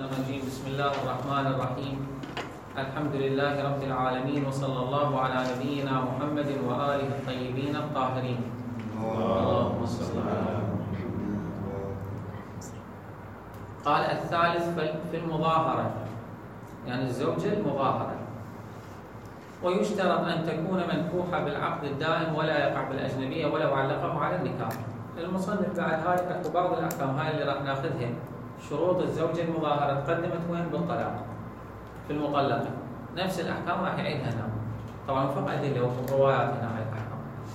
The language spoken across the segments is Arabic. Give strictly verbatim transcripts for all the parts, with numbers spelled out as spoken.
الرجيم. بسم الله الرحمن الرحيم. الحمد لله رب العالمين، وصلى الله على نبينا محمد وآله الطيبين الطاهرين. اللهم صل على محمد. قال الثالث في المظاهرة، يعني الزوجة المظاهرة، ويشترط أن تكون منكوحة بالعقد الدائم ولا يقع بالأجنبية ولو علقه على النكاح. المصنف بعد هاي أكو بعض الأحكام هاي اللي راح ناخذها. شروط الزوجة المظاهرة تقدمت وين؟ بالطلاق في المطلقة، نفس الأحكام راح يعيدها هنا. طبعا فوق أدلة وروايات هنا هاي الأحكام.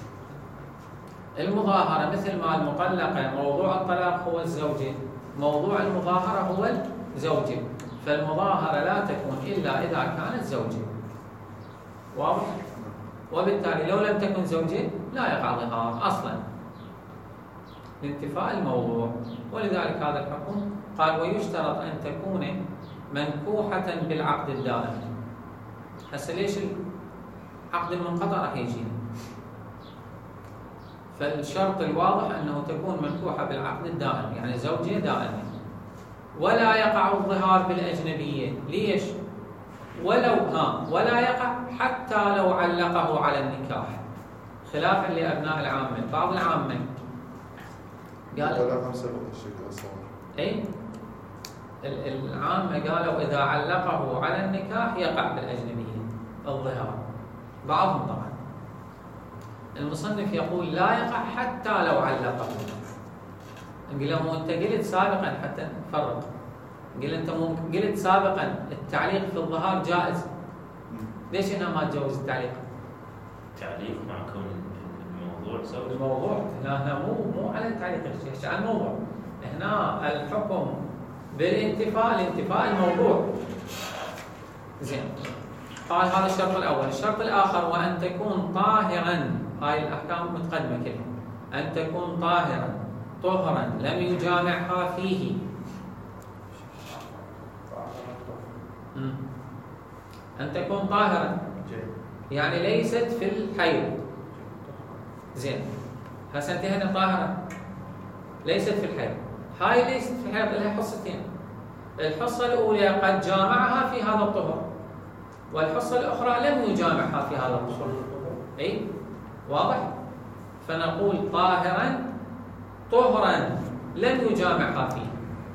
المظاهرة مثل ما المطلقة موضوع الطلاق هو الزوجة، موضوع المظاهرة هو الزوجة، فالمظاهرة لا تكون إلا إذا كانت زوجة. واضح؟ وبالتالي لو لم تكن زوجة لا يقع ظهار أصلا لانتفاء الموضوع، ولذلك هذا الحكم قال ويشترط أن تكون منكوحة بالعقد الدائم. هسه ليش العقد المنقطع راح يجينا؟ فالشرط الواضح أنه تكون منكوحة بالعقد الدائم، يعني زوجة دائمة، ولا يقع الظهار بالأجنبية. ليش؟ ولو ها ولا يقع حتى لو علقه على النكاح، خلافا لأبناء العامة. بعض العامة قالوا اي العامة قالوا إذا علقه على النكاح يقع بالأجنبية الظهار، بعضهم طبعا. المصنف يقول لا يقع حتى لو علقه. نقول له أنت قلت سابقا حتى نفرق، قل أنت قلت سابقا التعليق في الظهار جائز، ليش هنا ما تجوز التعليق؟ تعليق مع كون الموضوع سوي الموضوع هنا هنا مو مو على التعليق، ايش على الموضوع. هنا الحكم بالانتفاء لانتفاء الموضوع. زين، قال هذا الشرط الأول. الشرط الآخر وأن تكون طاهرا. هاي الأحكام متقدمة كلها. أن تكون طاهرا طهرا لم يجامعها فيه. أن تكون طاهرا يعني ليست في الحيض. زين، هسه انتهينا طاهرة ليست في الحيض. هاي ليست في الحيض لها حصتين. الحصة الأولى قد جامعها في هذا الطهر، والحصة الأخرى لم يجامعها في هذا الطهر. أي واضح؟ فنقول طاهرا طهرا لم يجامعها فيه.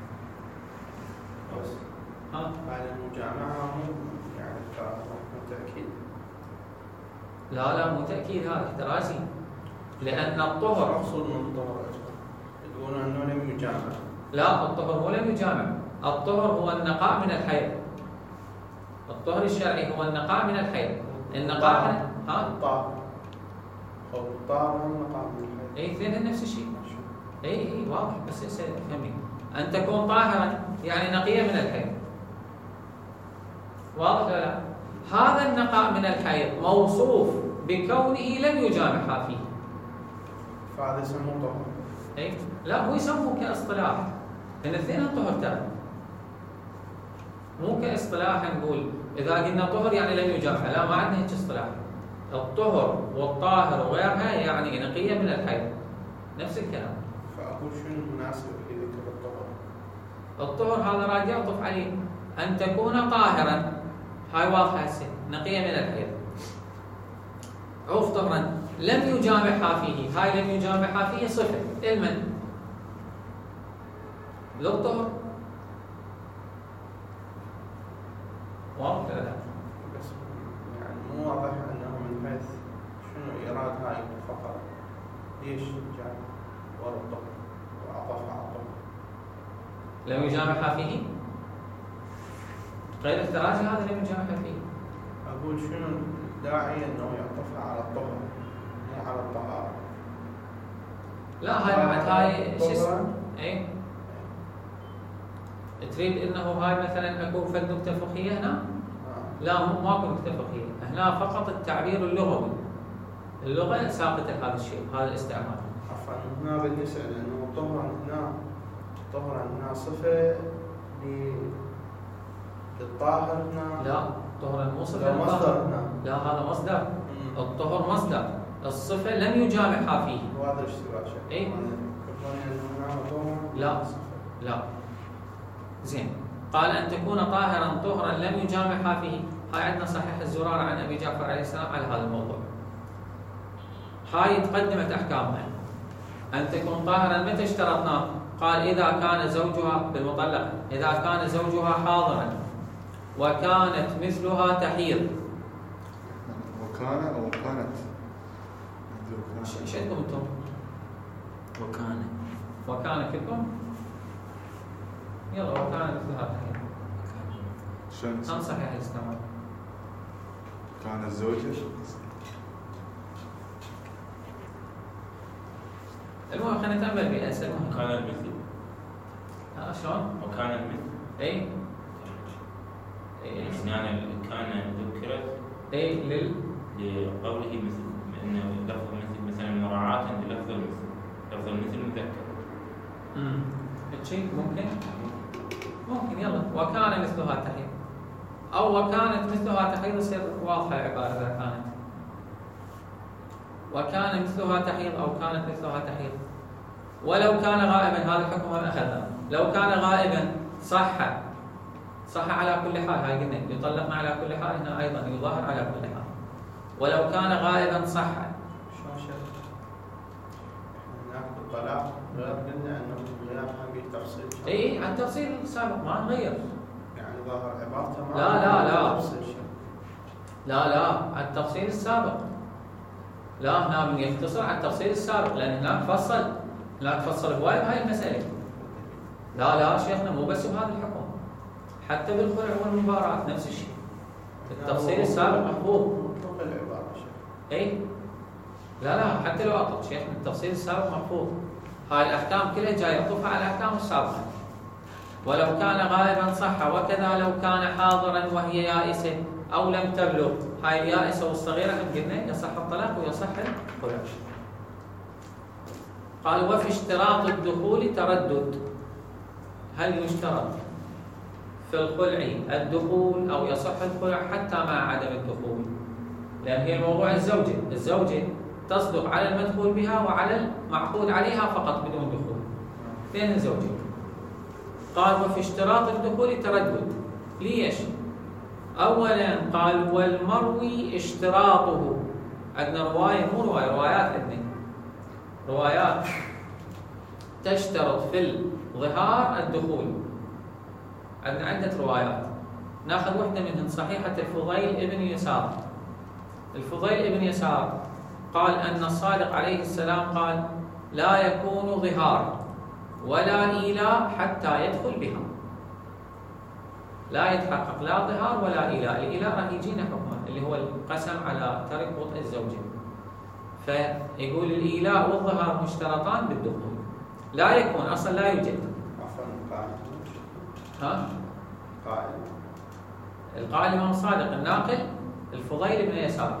ها بعد المجامعة مو يعني تأكيد؟ لا لا مو تأكيد، هذا احترازي، لأن الطهر مقصود من الطهر يقولون أنه لم يجامع. لا، الطهر هو لم يجامع. الطهر هو النقاء من الحيض. الطهر الشرعي هو النقاء من الحيض. النقاء من ها الطهر أو الطهر هو النقاء من الحيض. اي اثنين نفس الشيء. اي اي واضح، بس هسه فهمني. أن تكون طاهرا يعني نقية من الحيض. واضح ولا لا؟ هذا النقاء من الحيض موصوف بكونه لم يجامعها فيه، فهذا يسموه طهر. اي لا، هو يسموه كاصطلاح، لان الاثنين طهر ترى، مو كاصطلاح نقول اذا قلنا طهر يعني لم يجامعها، لا، ما عندنا هيك اصطلاح. الطهر والطاهر وغيرها يعني نقية من الحيض، نفس الكلام. فأقول شنو المناسب في ذكر الطهر؟ الطهر هذا راح يعطف عليه أن تكون طاهرا، هاي واضحة هسه، نقية من الحيض. عوف طهرا لم يجامعها فيه، هاي لم يجامعها فيه صفة المن للطهر. واضح ولا لا؟ بس يعني مو واضح أنه من حيث شنو إيراد هاي الفقرة، ليش جاء ورا الطهر وعطف على الطهر؟ لم يجامعها فيه غير احتراجي، هذا لم يجامعها فيه. أقول شنو الداعي أنه يعطفها على الطهر مو على الطهارة؟ لا، هاي بعد هاي شو اسمه؟ اي تريد انه هاي مثلا اكو فد نكته فقهيه هنا؟ آه. لا، مو ماكو نكته فقهيه، هنا فقط التعبير اللغوي. اللغه ساقطه هذا الشيء، هذا الاستعمال. عفوا، هنا بدي أسأل أنه طهرا هنا طهرا هنا صفة للطاهر هنا؟ لا، طهرا مو صفه مصدر هنا. لا، هذا مصدر. الطهر مصدر، الصفه لم يجامعها فيه. وهذا الاشتباه شيء. اي لا، لا لا. زين، قال أن تكون طاهرا طهرا لم يجامعها فيه. هاي عندنا صحيح الزرارة عن أبي جعفر عليه السلام على هذا الموضوع. هاي تقدمت أحكامها. أن تكون طاهرا متى اشترطناه؟ قال إذا كان زوجها بالمطلقة، إذا كان زوجها حاضرا وكانت مثلها تحيض. وكان أو كانت؟ ايش عندكم انتم؟ وكان وكان فيكم؟ يلا وكان مثلها تحيض. شلون؟ كم صحيح الاستعمال؟ كان الزوجة؟ المهم خلينا نتأمل بأسئلة. وكان المثل. ها شلون؟ وكان المثل. اي يعني كان ذكرت اي لل لقوله مثل انه لفظ مثل مثلا مراعاة للفظ المثل. لفظ المثل مذكر. امم شيء ممكن ممكن يلا وكان مثلها تحيض او وكانت مثلها تحيض يصير واضحه العباره اذا كانت وكان مثلها تحيض او كانت مثلها تحيض. ولو كان غائبا هذا الحكم هم اخذناه. لو كان غائبا صح صح على كل حال. هاي قلنا يطلقنا على كل حال، هنا ايضا يظاهر على كل حال. ولو كان غائبا صح. شلون شيخ؟ هناك بالطلاق غير قلنا انه الغياب هم بالتفصيل. اي عن التفصيل السابق ما نغير. يعني ظاهر عبارته ما لا لا لا تفصيل شيء. لا لا على التفصيل السابق. لا هنا من يختصر على التفصيل السابق لان هناك فصل هناك فصل هواي بهاي المساله. لا لا شيخنا مو بس بهذا الحكم، حتى بالخلع والمباراة نفس الشيء. التفصيل السابق محفوظ. مطلق العباره شيخ. اي لا لا حتى لو اطلق شيخ التفصيل السابق محفوظ. هاي الاحكام كلها جايه يطوفها على الاحكام السابقه. ولو كان غائبا صح، وكذا لو كان حاضرا وهي يائسه او لم تبلغ. هاي اليائسه والصغيره هم قلنا يصح الطلاق ويصح الخلع. قال وفي اشتراط الدخول تردد. هل يشترط في الخلع الدخول او يصح الخلع حتى مع عدم الدخول؟ لان هي الموضوع الزوجه، الزوجه تصدق على المدخول بها وعلى المعقود عليها فقط بدون دخول. بين الزوجين. قال وفي اشتراط الدخول تردد. ليش؟ اولا قال والمروي اشتراطه. عندنا روايه مو روايه روايات عندنا روايات تشترط في الظهار الدخول. عندنا عدة روايات ناخذ واحدة منهم صحيحة الفضيل ابن يسار. الفضيل ابن يسار قال أن الصادق عليه السلام قال لا يكون ظهار ولا إيلاء حتى يدخل بها. لا يتحقق لا ظهار ولا إيلاء. الإيلاء راح يجينا حكمه اللي هو القسم على ترك وطء الزوجة. فيقول الإيلاء والظهار مشترطان بالدخول. لا يكون أصلا لا يوجد. عفوا قائل. ها؟ قائل. القائل الإمام صادق الناقل الفضيل بن يسار.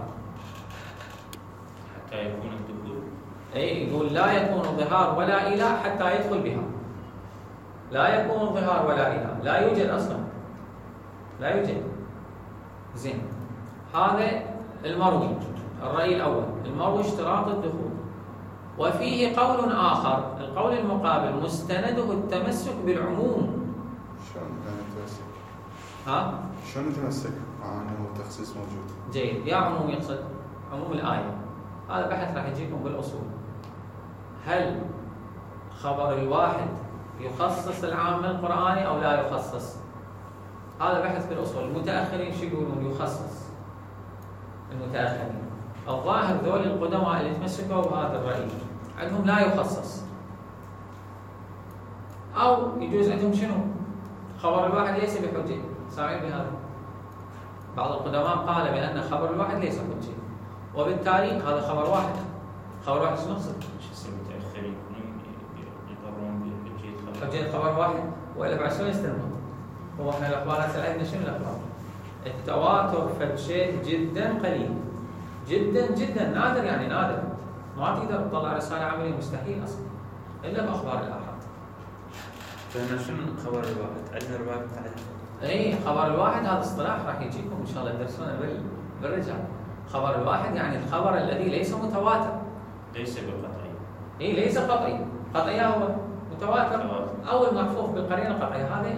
حتى يكون الدخول. أي يقول لا يكون ظهار ولا إيلاء حتى يدخل بها. لا يكون ظهار ولا إيلاء، لا يوجد أصلا. لا يوجد. زين. هذا المروي الرأي الأول، المروي اشتراط الدخول. وفيه قول آخر، القول المقابل مستنده التمسك بالعموم. شلون نتمسك؟ ها؟ شلون نتمسك مع انه التخصيص موجود؟ جيد. يا عموم يقصد عموم الآية. هذا بحث راح يجيكم بالأصول. هل خبر الواحد يخصص العام القرآني أو لا يخصص؟ هذا بحث بالأصول. المتأخرين شو يقولون؟ يخصص. المتأخرين الظاهر ذول القدماء اللي تمسكوا بهذا الرأي عندهم لا يخصص. أو يجوز عندهم شنو؟ خبر الواحد ليس بحجة. سامعين بهذا؟ بعض القدماء قال بأن خبر الواحد ليس حجة، وبالتالي هذا خبر واحد. خبر واحد شو نقصد؟ شو يصير متأخرين يقررون بحجية خبر؟ حجية خبر واحد وإلا بعد شلون يستلمون؟ هو احنا الأخبار هسه عندنا شنو الأخبار؟ التواتر فد شيء جدا قليل. جدا جدا نادر، يعني نادر. ما تقدر تطلع رسالة عملية، مستحيل أصلا إلا بأخبار الآحاد. فهنا شنو خبر الواحد؟ عندنا رواية تعرف. اي خبر الواحد هذا اصطلاح راح يجيكم ان شاء الله تدرسونه بالرجال. خبر الواحد يعني الخبر الذي ليس متواتر. ليس بقطعي. اي ليس قطعي. قطعي هو متواتر او المحفوظ بالقرينه قطعي. هذا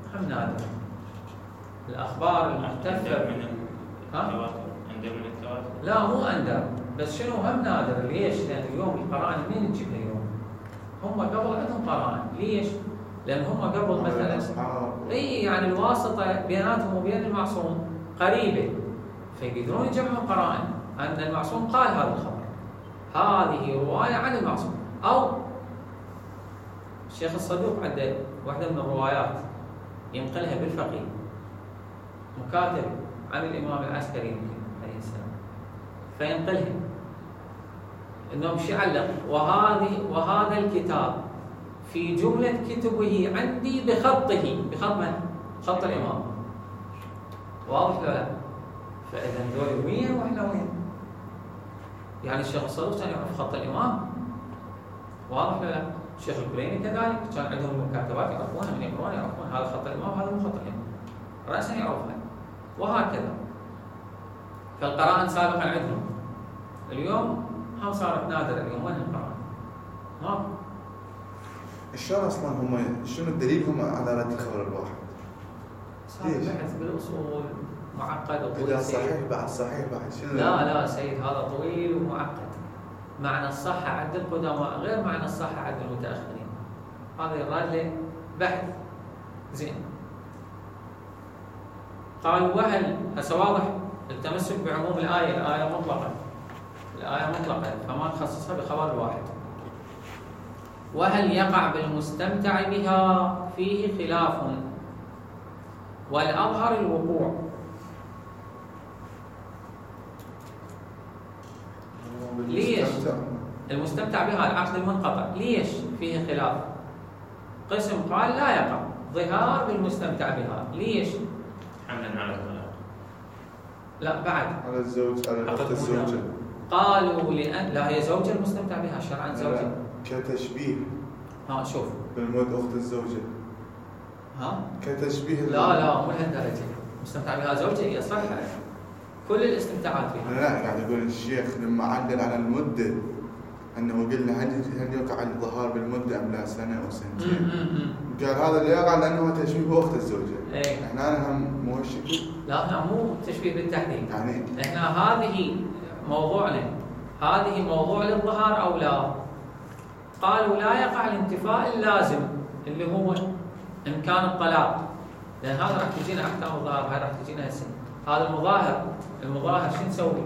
هم نادر. الأخبار المحتفة من ها؟ التواتر، أندر من التواتر. لا مو أندر، بس شنو هم نادر. ليش؟ لأن اليوم القرائن مين تجيبها اليوم؟ هم قبل عندهم قرائن. ليش؟ لأن هم قبل مثلا اي يعني الواسطة بيناتهم وبين المعصوم قريبة، فيقدرون يجمعون قرائن أن المعصوم قال هذا الخبر، هذه رواية عن المعصوم. أو الشيخ الصدوق عنده واحدة من الروايات ينقلها بالفقيه، مكاتب عن الإمام العسكري يمكن عليه السلام، فينقلها إنه مش يعلق وهذه وهذا الكتاب في جملة كتبه عندي بخطه، بخط من؟ خط الإمام. واضح ولا لا؟ فإذا ذول وين وإحنا وين؟ يعني الشيخ الصدوق كان يعرف خط الإمام، واضح ولا لا؟ الشيخ الكليني كذلك كان عندهم المكاتبات يعرفونها، من يقرون يعرفون هذا خط الإمام وهذا مو خط الإمام، رأسا يعرفها، وهكذا. فالقرائن سابقا عندهم، اليوم هم صارت نادرة. اليوم وين القرائن؟ ما الشرع اصلا هم شنو الدليل هم على رد الخبر الواحد؟ صار بحث بالاصول معقد وطويل. اذا صحيح بعد صحيح بعد شنو؟ لا لا سيد، هذا طويل ومعقد. معنى الصحة عند القدماء غير معنى الصحة عند المتأخرين، هذا يراد له بحث. زين، قالوا وهل هسه واضح التمسك بعموم الآية، الآية مطلقة، الآية مطلقة فما نخصصها بخبر الواحد. وهل يقع بالمستمتع بها فيه خلاف، والأظهر الوقوع. ليش؟ المستمتع بها العقد المنقطع، ليش فيه خلاف؟ قسم قال لا يقع ظهار بالمستمتع بها، ليش؟ حملا على الطلاق. لا بعد على الزوج، على اخت الزوجه. قالوا لأن لا هي زوجة المستمتع بها شرعا زوجة. كتشبيه. ها شوف بالموت اخت الزوجه. ها؟ كتشبيه. لا لا مو لهالدرجة، مستمتع بها زوجة هي صح كل الاستمتاعات فيها. لا قاعد يقول الشيخ لما علل على المدة انه قلنا هل هل يقع الظهار بالمدة ام لا سنة او سنتين؟ قال هذا اللي يقع لانه تشبيه اخت الزوجة. ايه احنا هم مو هالشكل؟ لا احنا مو تشبيه بالتحديد. يعني احنا هذه موضوعنا، هذه موضوع للظهار او لا؟ قالوا لا يقع الانتفاء اللازم اللي هو امكان الطلاق، لان هذا راح تجينا احكام الظهار، هاي راح تجينا هسه. هذا المظاهر، المظاهر شو نسوي؟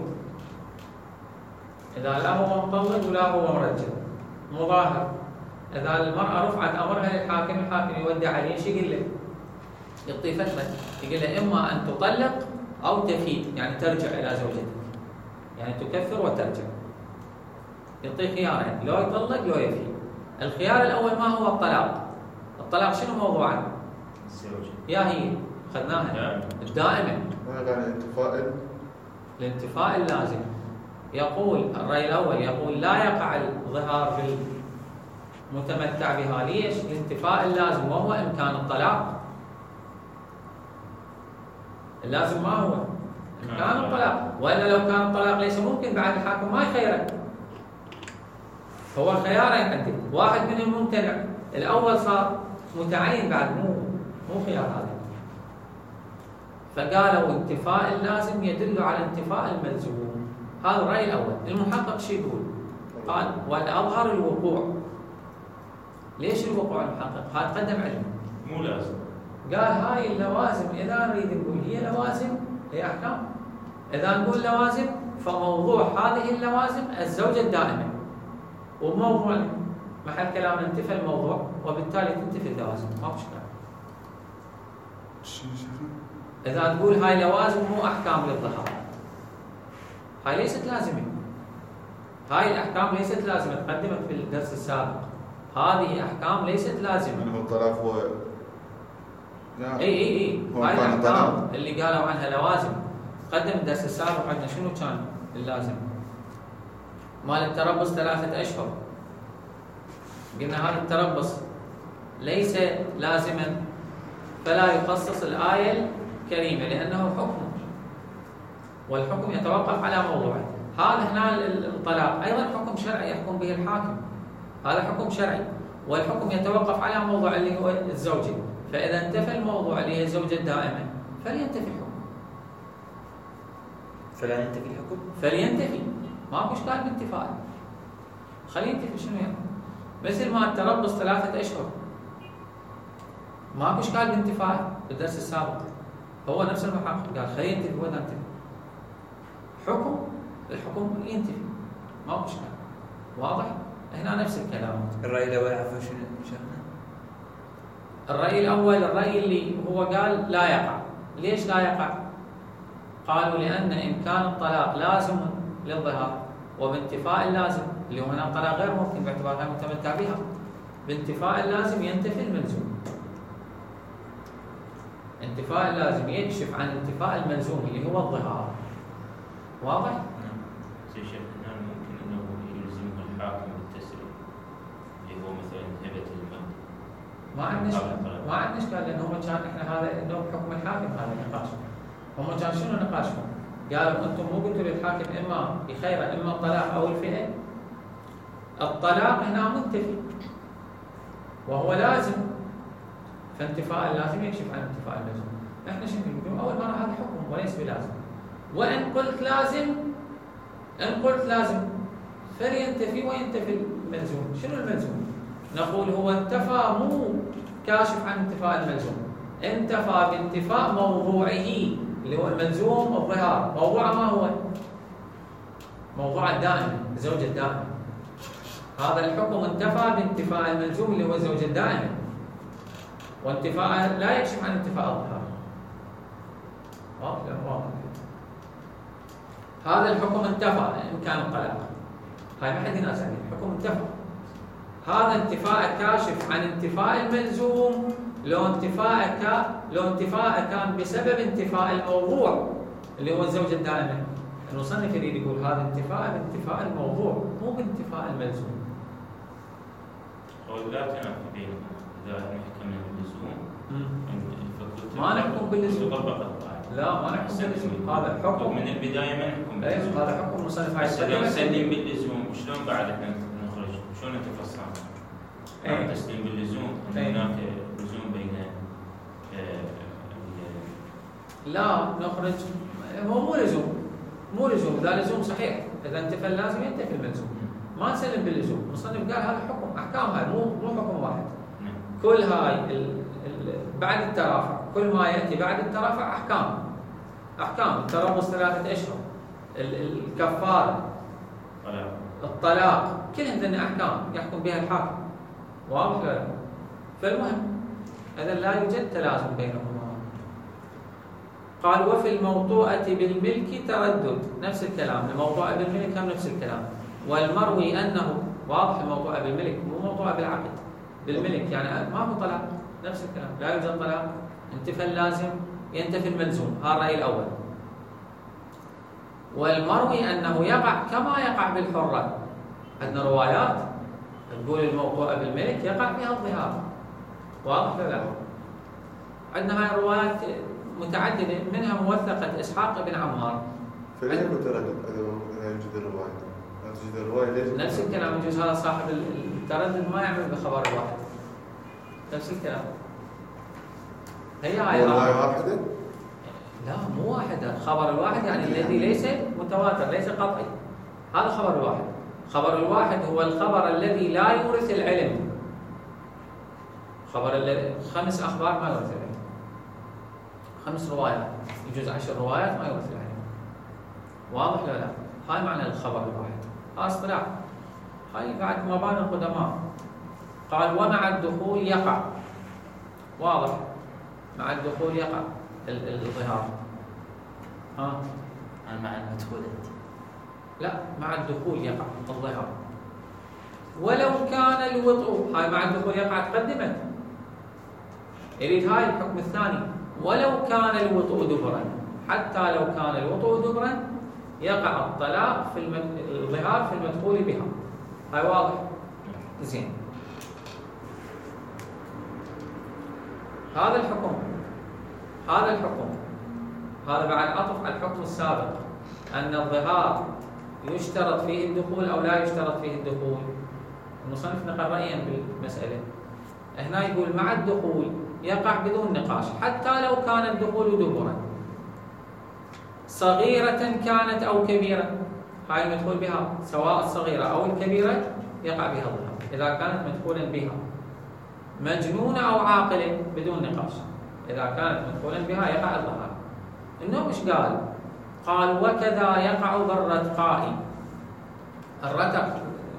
إذا لا هو مطلق ولا هو مرجل مظاهر، إذا المرأة رفعت أمرها للحاكم، الحاكم يودع عليه شو يقول له؟ يعطيه فترة، يقول له إما أن تطلق أو تفيد، يعني ترجع إلى زوجتك، يعني تكفر وترجع. يعطيه خيارين، لو يطلق لو يفيد. الخيار الأول ما هو الطلاق؟ الطلاق شنو موضوعه؟ الزوجة. يا هي أخذناها الدائمة. ما قال الانتفاء الانتفاء اللازم. يقول الرأي الأول يقول لا يقع الظهار بالمتمتع بها، ليش؟ الانتفاء اللازم وهو إمكان الطلاق. اللازم ما هو؟ إمكان الطلاق، وإلا لو كان الطلاق ليس ممكن بعد الحاكم ما يخيره. هو خيارين عندك، واحد منهم ممتنع، الأول صار متعين بعد مو مو خيار هذا. فقالوا انتفاء اللازم يدل على انتفاء الملزوم. هذا الرأي الأول. المحقق شو يقول؟ قال والأظهر الوقوع. ليش الوقوع المحقق؟ هذا قدم علم مو لازم. قال هاي اللوازم إذا نريد نقول هي لوازم هي أحكام. إذا نقول لوازم فموضوع هذه اللوازم الزوجة الدائمة، وموضوع محل كلام انتفى الموضوع وبالتالي تنتفي اللوازم، ما في إشكال. إذا تقول هاي لوازم مو أحكام للظهار، هاي ليست لازمة. هاي الأحكام ليست لازمة، تقدمت في الدرس السابق. هذه أحكام ليست لازمة. من هو الطلاق هو اي اي اي هاي الأحكام اللي قالوا عنها لوازم قدم الدرس السابق عندنا شنو كان اللازم؟ مال التربص ثلاثة أشهر. قلنا هذا التربص ليس لازما، فلا يخصص الآية الكريمة لأنه حكم، والحكم يتوقف على موضوعه. هذا هنا الطلاق أيضا حكم شرعي يحكم به الحاكم، هذا حكم شرعي، والحكم يتوقف على موضوع اللي هو الزوجة. فإذا انتفى الموضوع اللي هي الزوجة الدائمة فلينتفي الحكم. فلا ينتفي الحكم؟ فلينتفي، ماكو اشكال بانتفاء. خليه ينتفي شنو يعني؟ مثل ما التربص ثلاثة أشهر ماكو اشكال بانتفاء بالدرس السابق، هو نفس المحقق قال خليه ينتفي وإذا انتفي حكم الحكم ينتفي ماكو اشكال. واضح؟ هنا نفس الكلام. الرأي الأول عفوا شنو شرحنا؟ الرأي الأول الرأي اللي هو قال لا يقع. ليش لا يقع؟ قالوا لأن إمكان الطلاق لازم للظهار، وبانتفاء اللازم اللي هو هنا الطلاق غير ممكن باعتبارها متمتع بها، بانتفاء اللازم ينتفي الملزوم. انتفاء اللازم يكشف عن انتفاء الملزوم اللي هو الظهار. واضح؟ نعم. زي شيخنا ممكن انه يلزمه الحاكم بالتسليم اللي هو مثلا هبة المال. ما عندنا اشكال، ما عندنا اشكال لانه هم كان احنا هذا انه حكم الحاكم هذا النقاش. هم كان شنو نقاشهم؟ قالوا انتم مو قلتوا للحاكم اما بخيره اما الطلاق او الفئه؟ الطلاق هنا منتفي وهو لازم، فانتفاء اللازم يكشف عن انتفاء الملزوم. احنا شنو نقول؟ اول مره هذا حكم وليس بلازم. وان قلت لازم ان قلت لازم فلينتفي وينتفي الملزوم. شنو الملزوم؟ نقول هو انتفى مو كاشف عن انتفاء الملزوم، انتفى بانتفاء موضوعه اللي هو الملزوم الظهار. موضوعه ما هو؟ موضوع الدائم، الزوجة الدائمة. هذا الحكم انتفى بانتفاء الملزوم اللي هو الزوجة الدائمة، وانتفاء لا يكشف عن انتفاء الظهار. واضح؟ واضح. هذا الحكم انتفى إمكان الطلاق. هاي ما حد ينازع عليه، الحكم انتفى. هذا انتفاء كاشف عن انتفاء الملزوم لو انتفاء كا لو انتفاء كان بسبب انتفاء الموضوع اللي هو الزوجة الدائمة. المصنف يريد يقول هذا انتفاء بانتفاء الموضوع مو بانتفاء الملزوم. أو لا تنافي بينهم إذا حكمنا باللزوم. ما نحكم باللزوم. لا ما نحكم باللزوم. هذا حكم من البداية ما نحكم باللزوم. هذا حكم مصنف بس إذا نسلم باللزوم شلون بعد احنا نخرج؟ شلون نتفصل؟ أي. تسليم باللزوم أن أي. هناك لزوم بين لا نخرج هو مو لزوم مو لزوم إذا لزوم صحيح، إذا انتفى اللازم ينتفي الملزوم. ما نسلم باللزوم. المصنف قال هذا حكم أحكام، هاي مو مو حكم واحد. نعم. كل هاي ال ال بعد الترافع، كل ما يأتي بعد الترافع أحكام. أحكام التربص ثلاثة أشهر، الكفارة، طلاق. الطلاق، كلها ذني أحكام يحكم بها الحاكم. واضح ولا لا؟ فالمهم إذا لا يوجد تلازم بينهما. قال وفي الموطوءة بالملك تردد، نفس الكلام. الموطوءة بالملك هم نفس الكلام. والمروي أنه واضح الموطوءة بالملك مو موطوءة بالعقد، بالملك يعني ما هو طلاق، نفس الكلام. لا يوجد طلاق، انتفى اللازم ينتفي الملزوم. هذا الرأي الأول. والمروي أنه يقع كما يقع بالحرة. عندنا روايات تقول الموطوءة بالملك يقع فيها الظهار. واضح ولا لا؟ عندنا هاي الروايات متعددة، منها موثقة إسحاق بن عمار. فليش يكون تردد إذا يوجد الرواية؟ إذا توجد الرواية ليش؟ نفس الكلام. يجوز هذا صاحب التردد ما يعمل بخبر الواحد. نفس الكلام. هي هاي رواية واحدة؟ لا مو واحدة. خبر الواحد يعني الذي ليس متواتر، ليس قطعي. هذا خبر الواحد. خبر الواحد هو الخبر الذي لا يورث العلم. خبر الذي خمس أخبار ما يورث العلم. خمس روايات يجوز عشر روايات ما يورث العلم. واضح ولا لا؟ هاي معنى الخبر الواحد. هذا اصطلاح. هاي بعد مباني القدماء. قال ومع الدخول يقع. واضح. مع الدخول يقع الظهار. ها؟ مع المدخول أنت. لا مع الدخول يقع الظهار. ولو كان الوطء، هاي مع الدخول يقع تقدمت. يريد هاي الحكم الثاني. ولو كان الوطء دبرا، حتى لو كان الوطء دبرا يقع الطلاق في المد... الظهار في المدخول بها. هاي واضح؟ زين. هذا الحكم هذا الحكم هذا بعد عطف على الحكم السابق أن الظهار يشترط فيه الدخول أو لا يشترط فيه الدخول. المصنف نقل رأيا بالمسألة. هنا يقول مع الدخول يقع بدون نقاش حتى لو كان الدخول دبرا، صغيرة كانت أو كبيرة، هاي المدخول بها سواء الصغيرة أو الكبيرة يقع بها الظهار إذا كانت مدخولا بها، مجنونة أو عاقلة بدون نقاش، إذا كانت مدخولا بها يقع الظهار. النوم إيش قال؟ قال وكذا يقع بالرتقاء. الرتق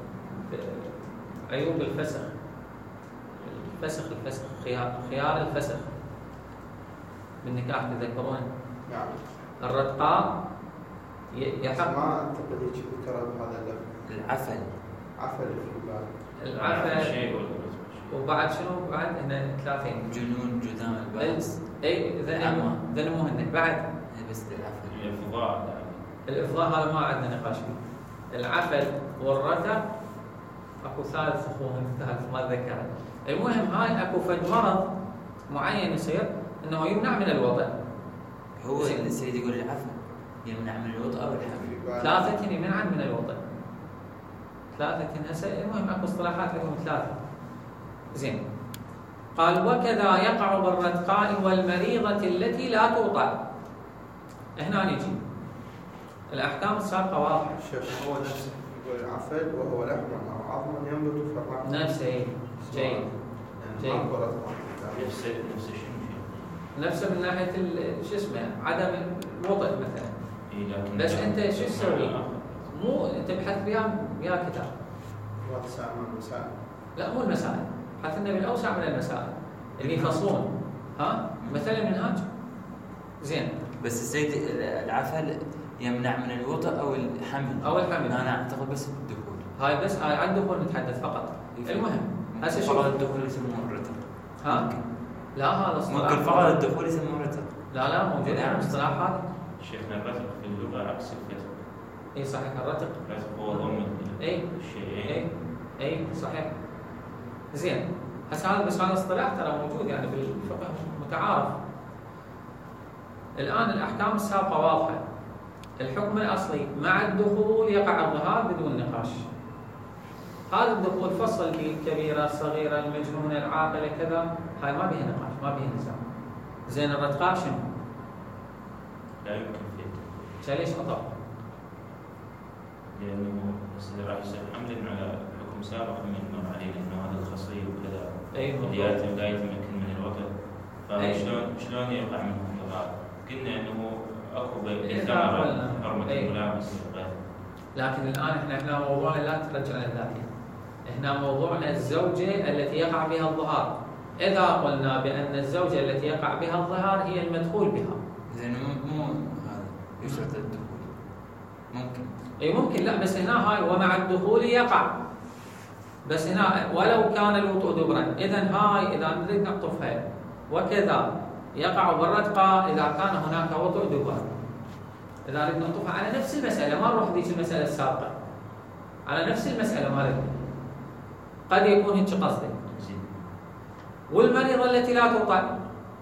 عيوب الفسخ، الفسخ الفسخ خيار, خيار الفسخ بالنكاح تذكرون؟ نعم. الرتقاء يحق. ما أعتقد هيك ذكرها بهذا اللفظ. العفل. عفل في بالي. العفل. وبعد شنو بعد؟ هنا ثلاثين. جنون جذام البأس. اي ذا مو هن بعد. بس العفل. الإفضاء. الإفضاء هذا ما عندنا نقاش فيه. العفل والرتق اكو ثالث اخوهم ثالث ما ذكر. المهم هاي اكو فد مرض معين يصير انه يمنع من الوضع. هو السيد يقول العفل يمنع من الوضع او الحمل. ثلاثة يمنع من الوضع. ثلاثة هسه المهم اكو اصطلاحات لهم ثلاثة. زين. قال وكذا يقع بالرتقاء والمريضة التي لا توطأ. هنا نجي. الأحكام السابقة واضحة. شوف هو نفسه يقول العفل وهو لحم أو عظم ينبت في الرأس. نفسه جيد. جيد. نفس نفس الشيء. نفسه من ناحية شو اسمه عدم الوطئ مثلا. إيه بس أنت شو تسوي؟ مو تبحث بها بها كتاب. واتساء من المسائل. لا مو المسائل. حتى النبي الأوسع من المسائل اللي يفصلون. ها؟ مثلا منهاج. زين. بس السيد العفل يمنع من الوطأ او الحمل. او الحمل. انا اعتقد بس الدخول. هاي بس هاي عن الدخول نتحدث فقط. المهم هسه شوف فقط الدخول يسموه الرتق. ها؟ لا هذا اصطلاح. ممكن فقط الدخول يسموه الرتق. لا لا موجود يعني اصطلاح هذا. شيخنا الرتق في اللغة عكس الفتق. اي صحيح الرتق. الرتق هو ضم اي الشيء. اي اي صحيح. زين. هسه هذا بس هذا اصطلاح ترى موجود يعني بالفقه متعارف. الآن الأحكام السابقة واضحة. الحكم الأصلي مع الدخول يقع الظهار بدون نقاش. هذا الدخول فصل بالكبيرة الصغيرة المجنونة العاقلة كذا، هاي ما بيها نقاش ما بيها نزاع. زين الرتقاء شنو؟ لا يمكن فيه. ليش أطلق؟ لأنه السيد راح يصير حمل على حكم سابق من مر علينا إنه هذا الخصي وكذا. أي اللي يتم لا يتمكن من الوطن. فشلون شلون يقع منه الظهار؟ قلنا إنه أكو بثمرة حرمة الملامس وغيره. لكن الآن إحنا إحنا موضوعنا لا ترجع للذاتي. إحنا موضوعنا الزوجة التي يقع بها الظهار. إذا قلنا بأن الزوجة التي يقع بها الظهار هي المدخول بها. زين مو مو هذا يشترط الدخول. ممكن. اي ممكن لا بس هنا هاي ومع الدخول يقع. بس هنا ولو كان الوطء دبرا، إذا هاي إذا نريد نقطفها وكذا يقع بالرتقاء إذا كان هناك وطء دبرا. إذا نريد نقطفها على نفس المسألة ما نروح ذيك المسألة السابقة. على نفس المسألة مالتنا. قد يكون هيك قصدي. والمريضة التي لا توطأ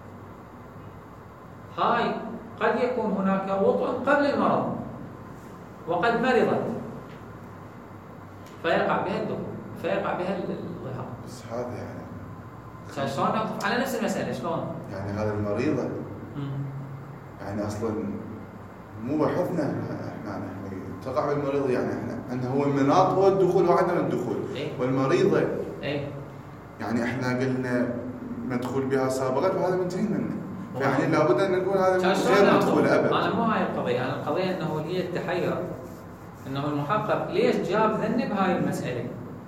هاي قد يكون هناك وطء قبل المرض وقد مرضت فيقع بها الدخول فيقع بها الظهار. بس هذا يعني شلون نقطف على نفس المسألة شلون؟ يعني هذه المريضة يعني أصلا مو بحثنا احنا احنا تقع بالمريض يعني احنا انه هو المناط هو الدخول وعدم الدخول. إيه؟ والمريضة اي يعني احنا قلنا مدخول بها سابقا فهذا منتهي منه. يعني لابد ان نقول هذا غير مدخول ابدا. انا مو هاي القضيه، انا القضيه انه هي التحير انه المحقق ليش جاب ذنب هاي المساله؟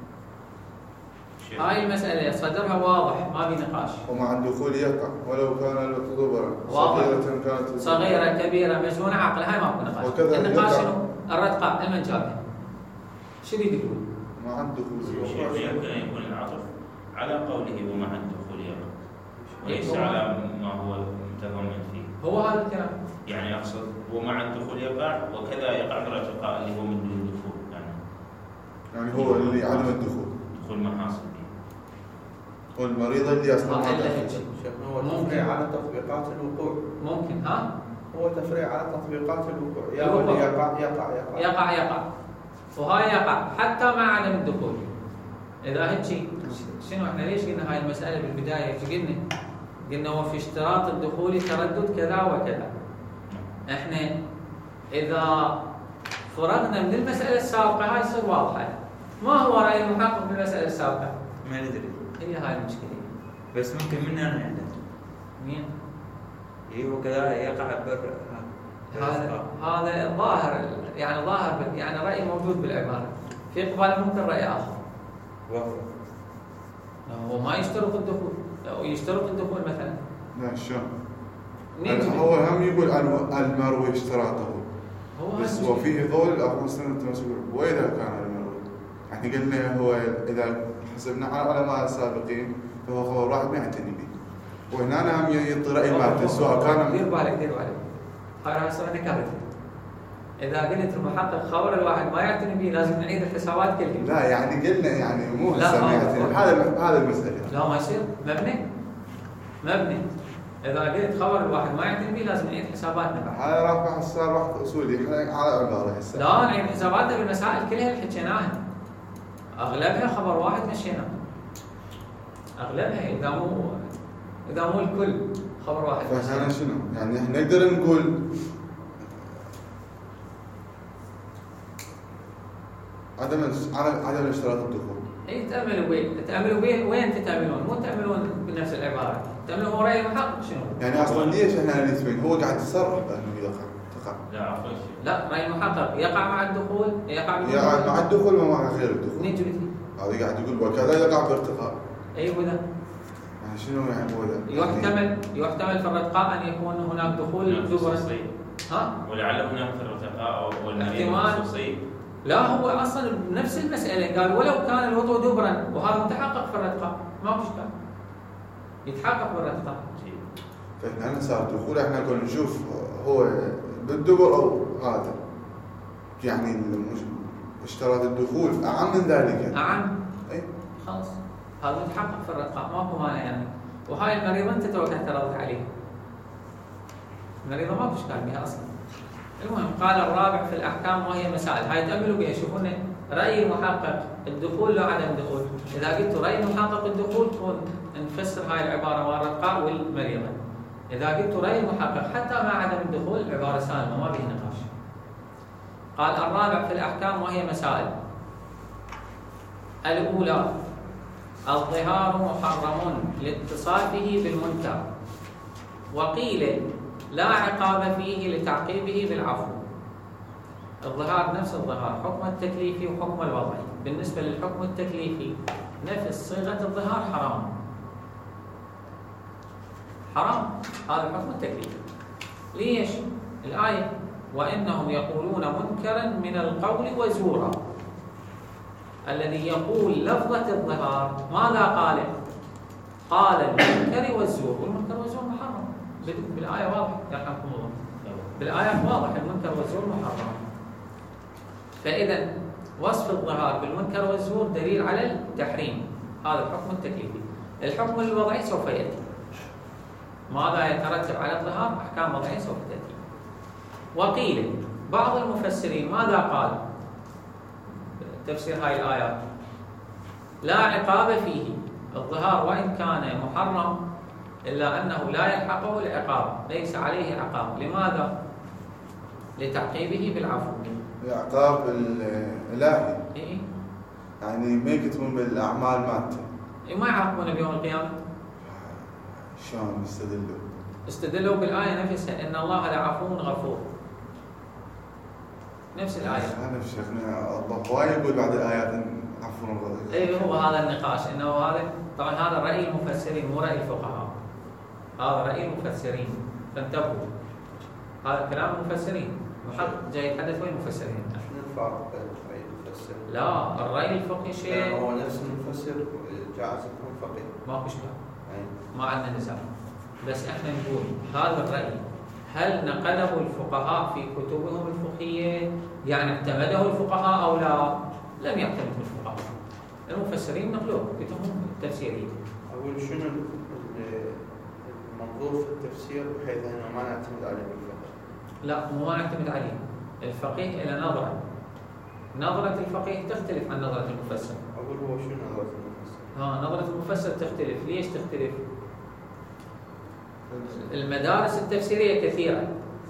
هاي المساله صدرها واضح ما في نقاش. ومع الدخول يقع ولو كان الدبرة صغيرة كانت صغيره كبيره مجنونه عاقله هاي ماكو نقاش. النقاش شنو؟ الرتقاء المن جابها. شو اللي يقول؟ مع الدخول يمكن ان يكون العطف على قوله ومع الدخول يقع وليس على ما هو متضمن فيه. هو هذا الكلام. يعني اقصد ومع الدخول يقع وكذا يقع بالارتقاء اللي هو من دون الدخول يعني. يعني هو اللي عدم الدخول. دخول ما حاصل فيه. والمريضة اللي اصلا ما تدخل. هو تفريع على تطبيقات الوقوع. ممكن ها؟ هو تفريع على تطبيقات الوقوع. يا اللي يقع يقع يقع. يقع يقع. وهاي يقع حتى مع عدم الدخول. اذا هيك شنو احنا ليش قلنا هاي المسألة بالبداية؟ ايش قلنا؟ قلنا وفي اشتراط الدخول تردد كذا وكذا. احنا اذا فرغنا من المساله السابقه هاي تصير واضحه. ما هو راي المحقق بالمساله السابقه؟ ما ندري. هي هاي المشكله. بس ممكن مننا نعلم. مين؟ اي هو كذا يقع بر هذا هذا ظاهر، يعني ظاهر يعني راي موجود بالعباره. في قبال ممكن راي اخر. وهو هو ما يشترط الدخول، أو يشترط الدخول مثلا. لا شلون؟ نجم. هو هم يقول المروي اشتراطه. هو بس وفيه قول أبو سنة مسؤول وإذا كان المروي. يعني قلنا هو إذا حسبنا على العلماء السابقين فهو خبر واحد ما يعتني به. وهنا هم يعطي رأي مادة سواء كان. دير بالك دير بالك. هاي راح يصير عندك كارثة. إذا قلت المحقق خبر الواحد ما يعتني به لازم نعيد الحسابات كلها. لا يعني قلنا يعني مو لا هسه ما يعتني هذا هذا المسألة. لا ما يصير مبني مبني. إذا قلت خبر الواحد ما يعتني به لازم نعيد حساباتنا بعد. هذا راح صار واحد أصولي إحنا على عبارة هسه. لا نعيد حساباتنا بالمسائل كلها اللي حكيناها. أغلبها خبر واحد مشينا. أغلبها إذا مو إذا مو الكل خبر واحد. فاحنا شنو؟ يعني احنا نقدر نقول عدم عدم اشتراط الدخول. اي تأملوا وين؟ تأملوا وين؟ وين تتأملون؟ مو تأملون بنفس العبارة. تأملوا هو رأي المحقق شنو؟ يعني اصلا ليش احنا نثبت؟ هو قاعد يصرح بانه يقع تقع. لا عفوا. لا رأي المحقق يقع مع الدخول، يقع بالدخول. يقع مع الدخول ومع غير الدخول. نجبتي. هذا قاعد يقول وكذا يقع بارتقاء. اي هو ذا. يعني شنو يعني هو ذا؟ يحتمل يحتمل في الارتقاء ان يكون هناك دخول جبرا. ها؟ ولعل هناك في الارتقاء او احتمال. خصوصي. لا هو اصلا بنفس المساله قال ولو كان الوضوء دبرا وهذا متحقق في الارتقاء ما في اشكال. يتحقق في الارتقاء. فاحنا صار دخول احنا كنا نشوف هو بالدبر او هذا. يعني اشتراط الدخول اعم من ذلك. اعم. اي خلاص هذا متحقق في الارتقاء ماكو مانع يعني. وهاي المريضه انت توك اعترضت عليه. المريضه ما في اشكال بها اصلا. المهم قال الرابع في الاحكام وهي مسائل. هاي تأملوا بها شوفون راي المحقق الدخول لا عدم الدخول. اذا قلت راي المحقق الدخول تكون نفسر هاي العباره والرقاء والمريضه. اذا قلت راي المحقق حتى مع عدم الدخول عباره سالمه ما بها نقاش. قال الرابع في الاحكام وهي مسائل. الاولى الظهار محرم لاتصافه بالمنكر، وقيل لا عقاب فيه لتعقيبه بالعفو. الظهار نفس الظهار، حكم التكليفي وحكم الوضعي. بالنسبة للحكم التكليفي نفس صيغة الظهار حرام. حرام هذا الحكم التكليفي. ليش؟ الآية وإنهم يقولون منكرا من القول وزورا. الذي يقول لفظة الظهار ماذا قال؟ قال المنكر والزور، والمنكر والزور محرم. بالآية واضح يرحمكم الله. بالآية واضح المنكر والزور محرم. فإذا وصف الظهار بالمنكر والزور دليل على التحريم. هذا الحكم التكليفي. الحكم الوضعي سوف يأتي. ماذا يترتب على الظهار؟ أحكام وضعية سوف تأتي. وقيل بعض المفسرين ماذا قال؟ تفسير هاي الآيات لا عقاب فيه. الظهار وإن كان محرم إلا أنه لا يلحقه العقاب، ليس عليه عقاب. لماذا؟ لتعقيبه بالعفو. العقاب الإلهي. إيه؟ يعني ما يكتبون بالأعمال مالته. إيه ما يعاقبون بيوم القيامة؟ شلون يستدلوا؟ استدلوا بالآية نفسها إن الله لعفو غفور. نفس الآية. أنا في شيخنا الله وايد يقول بعد الآيات عفوا غفور. إيه هو هذا النقاش إنه هذا طبعا هذا رأي المفسرين مو رأي الفقهاء. هذا رأي المفسرين فانتبهوا. هذا كلام المفسرين. محقق جاي يتحدث وين المفسرين؟ شنو الفرق بين الرأي المفسر؟ لا الرأي الفقهي شيء. هو نفس المفسر جاعز يكون فقيه. ماكو اشكال. ما عندنا نزاع. بس احنا نقول هذا الرأي هل نقله الفقهاء في كتبهم الفقهية؟ يعني اعتمده الفقهاء أو لا؟ لم يعتمده الفقهاء. المفسرين نقلوه كتبهم التفسيرية. أقول شنو المنظور في التفسير بحيث أنه ما نعتمد عليه بالفقه؟ لا مو ما نعتمد عليه. الفقيه إلى نظرة. نظرة الفقيه تختلف عن نظرة المفسر. أقول هو شنو نظرة المفسر؟ ها نظرة المفسر تختلف. ليش تختلف؟ المدارس التفسيرية كثيرة،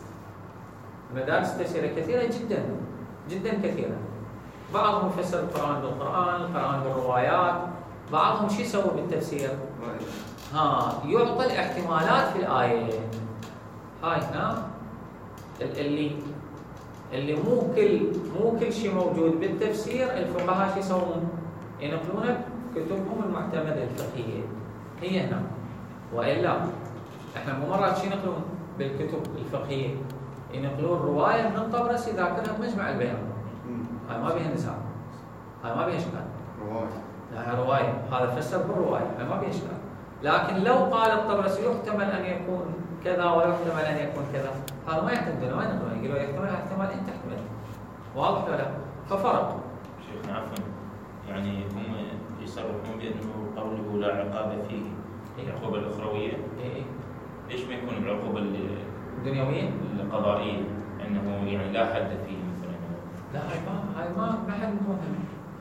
المدارس التفسيرية كثيرة جدا جدا كثيرة. بعضهم يفسر القرآن بالقرآن، القرآن بالروايات، بعضهم شو يسوي بالتفسير؟ ها يعطي الاحتمالات في الآية. هاي هنا اللي اللي مو كل مو كل شيء موجود بالتفسير الفقهاء شو يسوون؟ ينقلونه كتبهم المعتمدة الفقهية هي هنا. وإلا احنا مو مرات شو ينقلون بالكتب الفقهية؟ ينقلون رواية من الطبرسي ذاكرها بمجمع البيان. هاي ما بيها نزاع، هاي ما بيها اشكال. رواية لا رواية، هذا فسر بالرواية، هاي ما بيها اشكال. لكن لو قال الطبرسي يحتمل ان يكون كذا ويحتمل ان يكون كذا، هذا ما يعتمدون، ما ينقلون، يقولون يحتمل احتمال انت تحتمل. واضح ولا لا؟ ففرق. شيخنا عفوا، يعني هم يصرحون بانه قوله لا عقاب فيه العقوبة الأخروية. إيه؟ ليش ما يكون العقوبة الدنيوية؟ القضائية، أنه يعني لا حد فيه مثلا؟ لا هاي ما هاي ما ما حد متوهمه.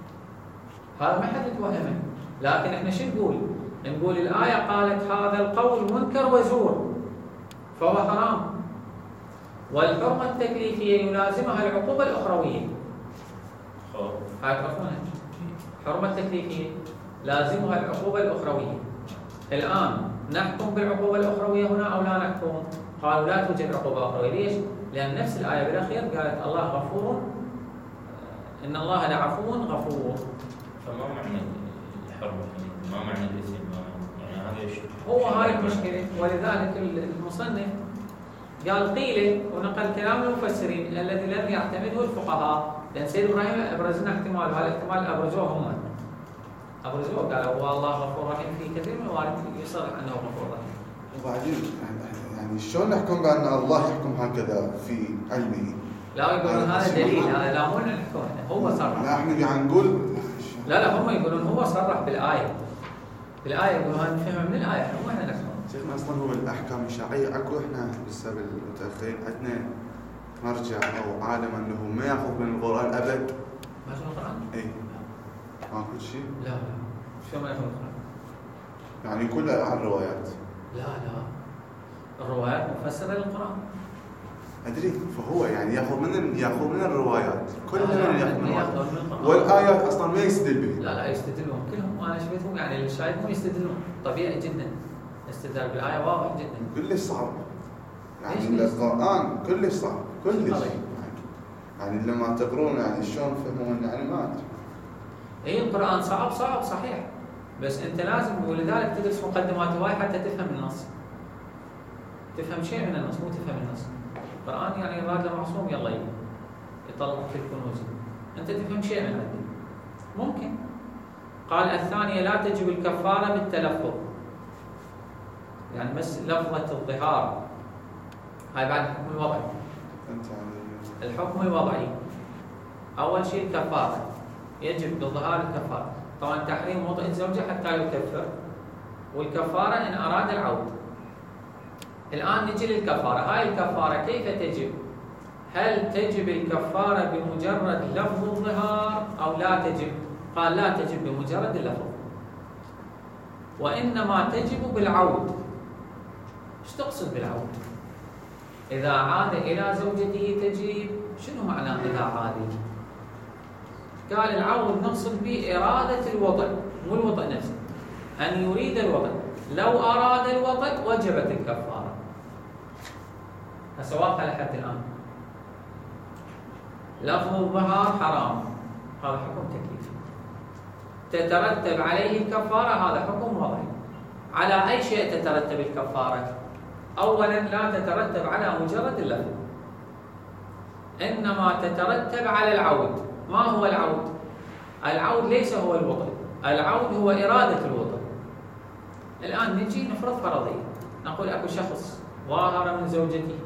هذا ما حد متوهمه، لكن احنا شو نقول؟ نقول الآية قالت هذا القول منكر وزور فهو حرام، والحرمة التكليفية يلازمها العقوبة الأخروية. هاي تعرفونها؟ الحرمة التكليفية لازمها العقوبة الأخروية. الآن نحكم بالعقوبة الأخروية هنا أو لا نحكم؟ قالوا لا توجد عقوبة أخروية. ليش؟ لأن نفس الآية بالأخير قالت الله غفور، إن الله لعفو غفور. فما معنى الحرمة؟ ما معنى الاسم؟ يعني هذا الشيء هو هاي المشكلة، ولذلك المصنف قال قيل ونقل كلام المفسرين الذي لم يعتمده الفقهاء، لأن سيد إبراهيم أبرز لنا احتمال، وهذا الاحتمال أبرزوه هم أبرزوه قالوا هو الله غفور رحيم في كثير من الوارد يصرح أنه غفور رحيم. وبعدين يعني شلون نحكم بأن الله يحكم هكذا في علمه؟ لا يقولون هذا دليل، هذا لا مو نحكم، هو صرح. لا احنا قاعد نقول لا لا هم يقولون هو صرح بالآية، بالآية يقولون هذا نفهم من الآية، مو احنا نحكم. شيخنا اصلا هو الاحكام الشرعيه اكو، احنا بالنسبه للمتاخرين عندنا مرجع او عالم انه ما ياخذ من القران ابد. ما ياخذ القران؟ اي ماكو شيء؟ لا لا شو ما ياخذ القران؟ يعني كلها على الروايات. لا لا الروايات مفسره للقران. ادري، فهو يعني ياخذ من ياخذ من الروايات كلها لا ياخذ من القران، والايات اصلا ما يستدل به. لا لا يستدلون كلهم، وانا شفتهم يعني الشاهدون يستدلون طبيعي جدا. الاستدلال بالايه واضح جدا. كلش صعب يعني القران كلش صعب كلش يعني, يعني لما تقرون يعني شلون فهمون يعني ما ادري. اي القران صعب صعب صحيح، بس انت لازم ولذلك تدرس مقدمات هواي حتى تفهم النص، تفهم شيء من النص مو تفهم النص. القران يعني الراجل معصوم يلا يطلع في الكنوز، انت تفهم شيء من عنده ممكن. قال الثانيه لا تجب الكفاره بالتلفظ، يعني بس لفظة الظهار هاي بعد الحكم الوضعي. الحكم الوضعي أول شيء الكفارة، يجب بالظهار الكفارة. طبعا تحريم وطئ الزوجة حتى يكفر، والكفارة إن أراد العود. الآن نجي للكفارة، هاي الكفارة كيف تجب؟ هل تجب الكفارة بمجرد لفظ الظهار أو لا تجب؟ قال لا تجب بمجرد اللفظ، وإنما تجب بالعود. ايش تقصد بالعود؟ إذا عاد إلى زوجته تجب، شنو معنى إذا عاد؟ قال العود نقصد به إرادة الوطئ، مو الوطئ نفسه، أن يريد الوطئ. لو أراد الوطئ وجبت الكفارة. هسه واقع لحد الآن لفظ الظهار حرام، هذا حكم تكليفي. تترتب عليه الكفارة، هذا حكم وضعي. على أي شيء تترتب الكفارة؟ أولا لا تترتب على مجرد اللفظ، إنما تترتب على العود. ما هو العود؟ العود ليس هو الوطئ، العود هو إرادة الوطئ. الآن نجي نفرض فرضية، نقول أكو شخص ظاهر من زوجته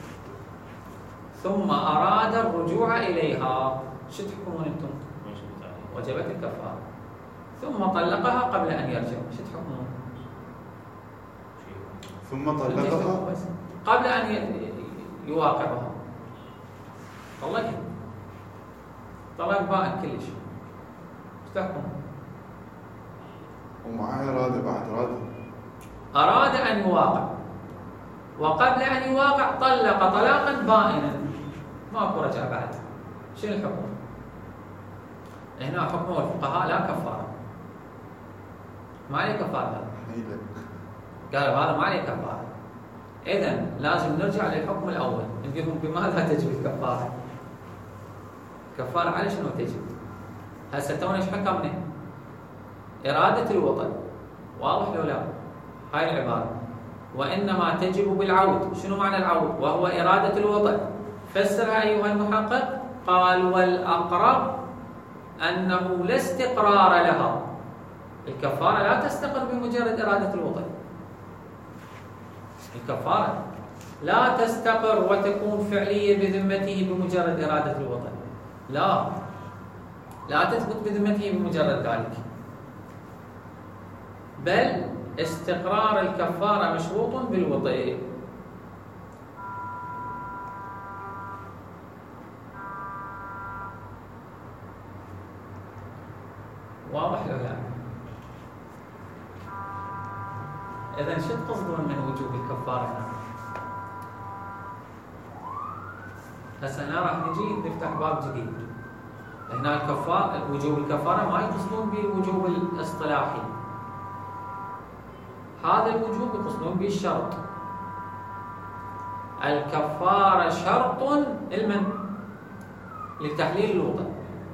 ثم أراد الرجوع إليها، شو تحكمون أنتم؟ وجبت الكفارة. ثم طلقها قبل أن يرجع، شو تحكمون؟ ثم طلقها قبل أن يواقعها، طلقها طلاق بائن كلش، شو تحكم؟ ومعها إرادة بعد إرادة أراد أن يواقع وقبل أن يواقع طلق طلاقا بائنا، ماكو رجعة بعد. شنو الحكم؟ هنا حكمه الفقهاء لا كفارة، ما عليه كفارة. قالوا هذا ما عليه كفارة. إذن لازم نرجع للحكم الأول، نقولهم بماذا تجب الكفارة؟ كفارة على شنو تجب؟ هسه تونا ايش حكمنا؟ إرادة الوطن، واضح لو لا؟ هاي العبارة، وإنما تجب بالعود. شنو معنى العود؟ وهو إرادة الوطن. فسرها أيها المحقق، قال والأقرب أنه لا استقرار لها. الكفارة لا تستقر بمجرد إرادة الوطن. الكفارة لا تستقر وتكون فعلية بذمته بمجرد إرادة الوطن، لا لا تثبت بذمته بمجرد ذلك، بل استقرار الكفارة مشروط بالوطء. واضح لو لا؟ إذن شو تقصدون من وجوب الكفارة هنا؟ هسه هنا راح نجي نفتح باب جديد. هنا الكفارة، وجوب الكفارة ما يقصدون بالوجوب الاصطلاحي، هذا الوجوب يقصدون به الشرط. الكفارة شرط لمن؟ لتحليل الوطن.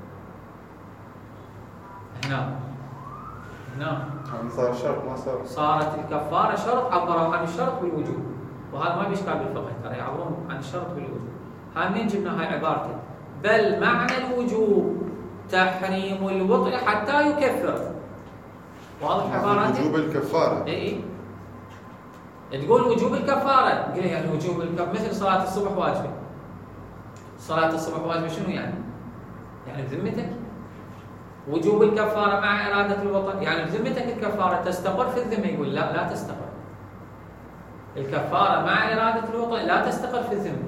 هنا هنا صار شرط ما صار. صارت الكفارة شرط، عبروا عن الشرط بالوجوب، وهذا ما بيشكال بالفقه، ترى يعبرون عن الشرط بالوجوب. هاي منين جبنا هاي عبارته؟ بل معنى الوجوب تحريم الوطء حتى يكفر. واضح عباراتي؟ وجوب الكفارة. اي اي تقول وجوب الكفارة، قل يعني وجوب الكفارة مثل صلاة الصبح واجبة. صلاة الصبح واجبة شنو يعني؟ يعني بذمتك؟ وجوب الكفارة مع إرادة الوطن، يعني بذمتك الكفارة تستقر في الذمة؟ يقول لا لا تستقر. الكفارة مع إرادة الوطن لا تستقر في الذمة.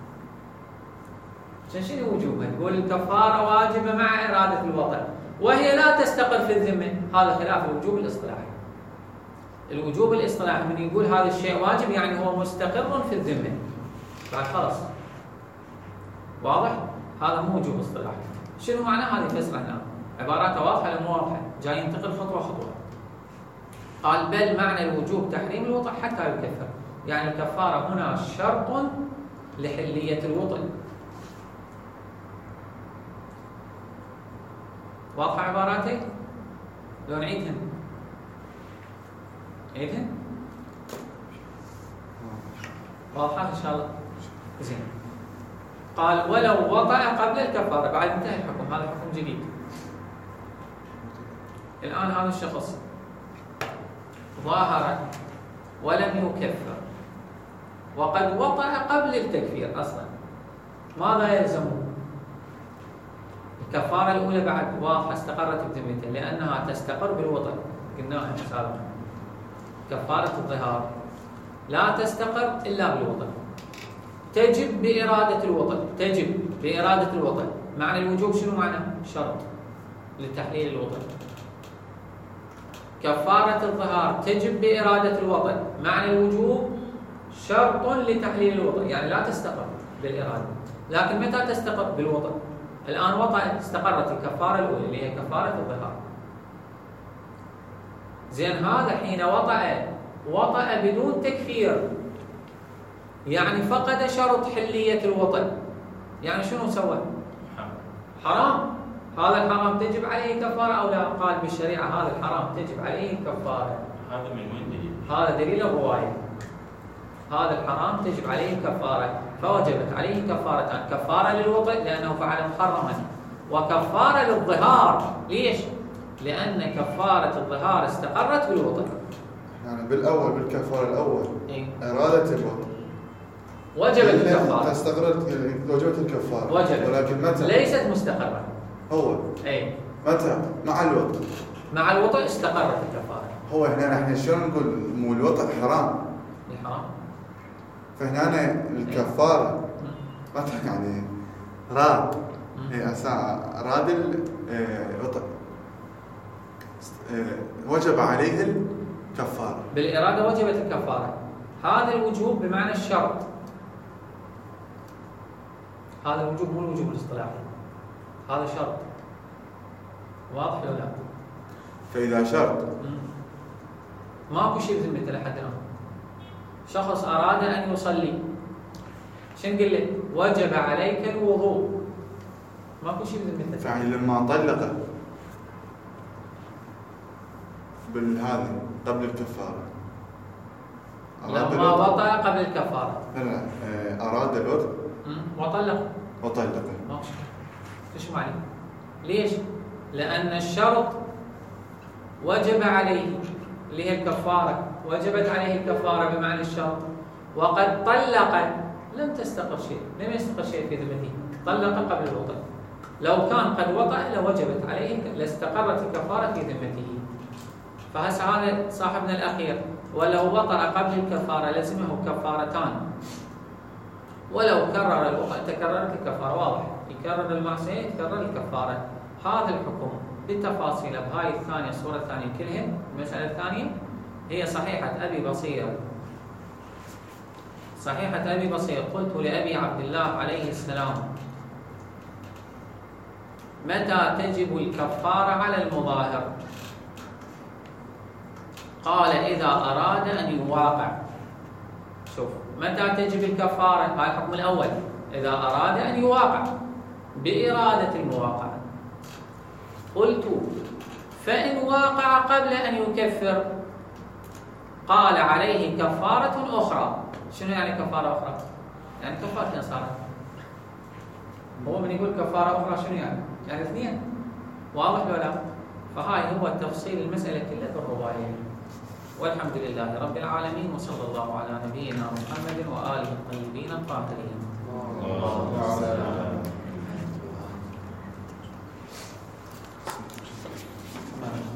شنو وجوبها؟ تقول الكفارة واجبة مع إرادة الوطن وهي لا تستقر في الذمة، هذا خلاف الوجوب الاصطلاحي. الوجوب الاصطلاحي من يقول هذا الشيء واجب يعني هو مستقر في الذمة، بعد خلاص. واضح؟ هذا مو وجوب اصطلاحي. شنو معنى هذه الفسرة هنا؟ عباراته واضحة ولا مو واضحة؟ جاي ينتقل خطوة خطوة. قال بل معنى الوجوب تحريم الوطن حتى يكفر، يعني الكفارة هنا شرط لحلية الوطن. واضحة عباراتي؟ لو نعيدهن نعيدهن؟ واضحة إن شاء الله؟ زين. قال ولو وطأ قبل الكفارة، بعد انتهى الحكم، هذا حكم جديد. الآن هذا الشخص ظاهر ولم يكفر وقد وطأ قبل التكفير أصلا، ماذا يلزمه؟ الكفارة الأولى بعد واضحة استقرت بذمته لأنها تستقر بالوطن، قلناها سابقا. كفارة الظهار لا تستقر إلا بالوطن، تجب بإرادة الوطن، تجب بإرادة الوطن. معنى الوجوب شنو معنى؟ شرط لتحليل الوطن. كفارة الظهار تجب بإرادة الوطن، معنى الوجوب شرط لتحليل الوطن، يعني لا تستقر بالإرادة. لكن متى تستقر؟ بالوطن. الآن وطأ، استقرت الكفارة الأولى اللي هي كفارة الظهار. زين، هذا حين وطأ وطأ بدون تكفير، يعني فقد شرط حلية الوطن. يعني شنو سوى؟ حرام. هذا الحرام تجب عليه كفارة أو لا؟ قال بالشريعة هذا الحرام تجب عليه كفارة. هذا من وين دليل؟ هذا دليل الرواية. هذا الحرام تجب عليه كفارة، فوجبت عليه كفارتان، كفارة للوطء لأنه فعل محرما، وكفارة للظهار. ليش؟ لأن كفارة الظهار استقرت بالوطء. يعني بالأول بالكفارة الأول إيه؟ إرادة الوطن وجبت الكفارة، استقرت وجبت الكفارة، وجبت، ولكن متى؟ ليست مستقرة. هو أي متى؟ مع الوطن. مع الوطء استقرت الكفارة. هو هنا نحن شلون نقول مو الوطن حرام؟ الحرام. فهنا الكفارة متى يعني راد هي أساء راد الوطن وجب عليه الكفارة. بالإرادة وجبت الكفارة. هذا الوجوب بمعنى الشرط. هذا الوجوب مو الوجوب الاصطلاحي، هذا شرط. واضح ولا لا؟ فإذا شرط ماكو شيء بذمته لحد الآن. شخص أراد أن يصلي، شنو نقول له؟ وجب عليك الوضوء. ماكو شيء بذمته. يعني لما طلقه بالهذا قبل الكفارة، لما وطأ قبل الكفارة، لا لا أراد الوطء وطلق وطلقه، ماكو شيء. ايش معنى؟ ليش؟ لأن الشرط وجب عليه اللي هي الكفارة، وجبت عليه الكفارة بمعنى الشرط، وقد طلق لم تستقر شيء، لم يستقر شيء في ذمته، طلق قبل الوطأ. لو كان قد وطأ لوجبت عليه، لاستقرت الكفارة في ذمته. فهسه هذا صاحبنا الأخير ولو وطأ قبل الكفارة لزمه كفارتان، ولو كرر الوطأ تكررت الكفارة. واضح؟ يكرر المعصية يتكرر الكفارة. هذا الحكم بالتفاصيل بهاي الثانية، الصورة الثانية كلهم. المسألة الثانية هي صحيحة أبي بصير. صحيحة أبي بصير: قلت لأبي عبد الله عليه السلام: متى تجب الكفارة على المظاهر؟ قال: إذا أراد أن يواقع. شوف، متى تجب الكفارة؟ هذا الحكم الأول، إذا أراد أن يواقع بإرادة المواقعة. قلت: فإن واقع قبل أن يكفر؟ قال: عليه كفارة أخرى. شنو يعني كفارة أخرى؟ يعني كفارتين صارت. هو من يقول كفارة أخرى شنو يعني؟ يعني اثنين. واضح ولا لا؟ فهاي هو التفصيل المسألة كلها بالرواية. والحمد لله رب العالمين، وصلى الله على نبينا محمد وآله الطيبين الطاهرين.